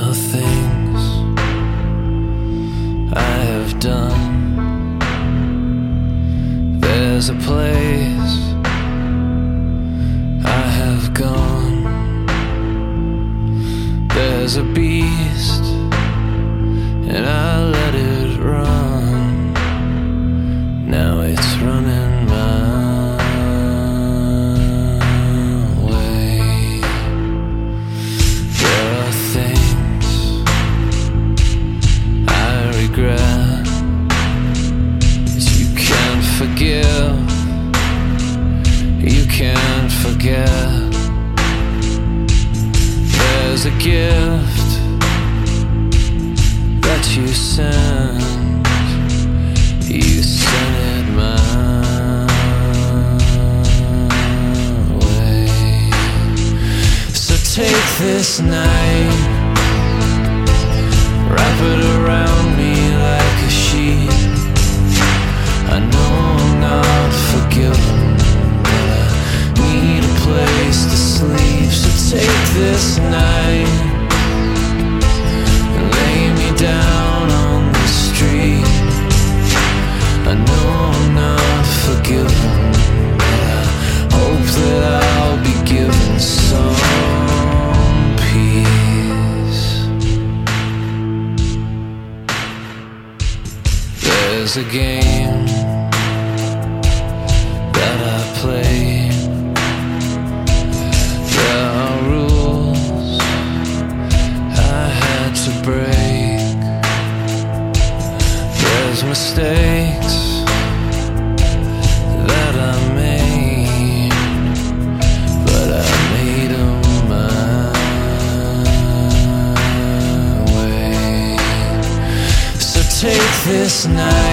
are things I have done. There's a place I have gone. There's a beast and I let it run. Now it's running my way. There are things I regret that you can't forgive, you can't forget. There's a gift that you sent it my way. So take this night, wrap it around me like a sheet. I know I'm not forgiven, but I need a place to sleep. So take this night and lay me down on the street. I know I'm not forgiven, but I hope that I'll be given some peace. There's a game that I play. There are rules I had to break. There's mistakes that I made, but I made them my way. So take this night